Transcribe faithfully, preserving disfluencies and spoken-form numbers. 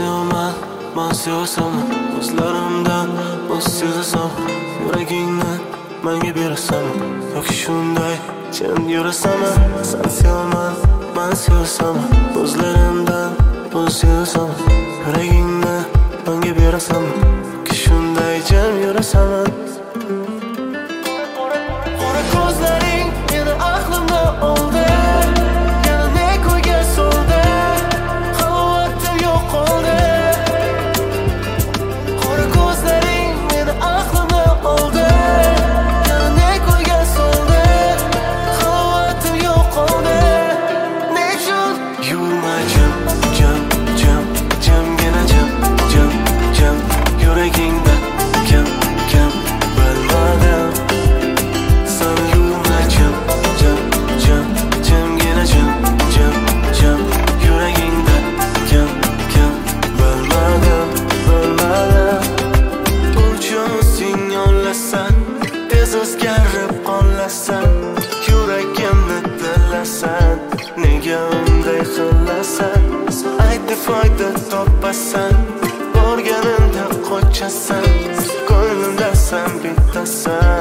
sevaman, men sevasan, ko'zlarimdan o'z sezasan, yuragingni menga berasan, yoki shunday jim yurasan. Sen sevaman, men sevasan, ko'zlarimdan o'z sezasan, yuragingni menga berasan, yoki shunday jim yurasan. Qora ko'zlaring meni aqlimdan oldi, yana ne ko'yga soldi, halovatim yo'q qoldi. Qora ko'zlaring meni aqlimdan oldi, yana ne ko'yga soldi, halovatim yo'q qoldi. Nechun yurma jim, jim, jim, jimgina jim, jim, jim, yuragingda kim, kim bilmadim. Sen yurma jim, jim, jim, jimgina jim, jim, jim, yuragingda kim, kim bilmadim, bilmadim. Uchun yonlasan, tez o'zgarib qolasan, yuragimni tilasan, nega unday qilasan? Aytib foyda topasan, borganingda qochasan, ko'nglimda sen bittasan.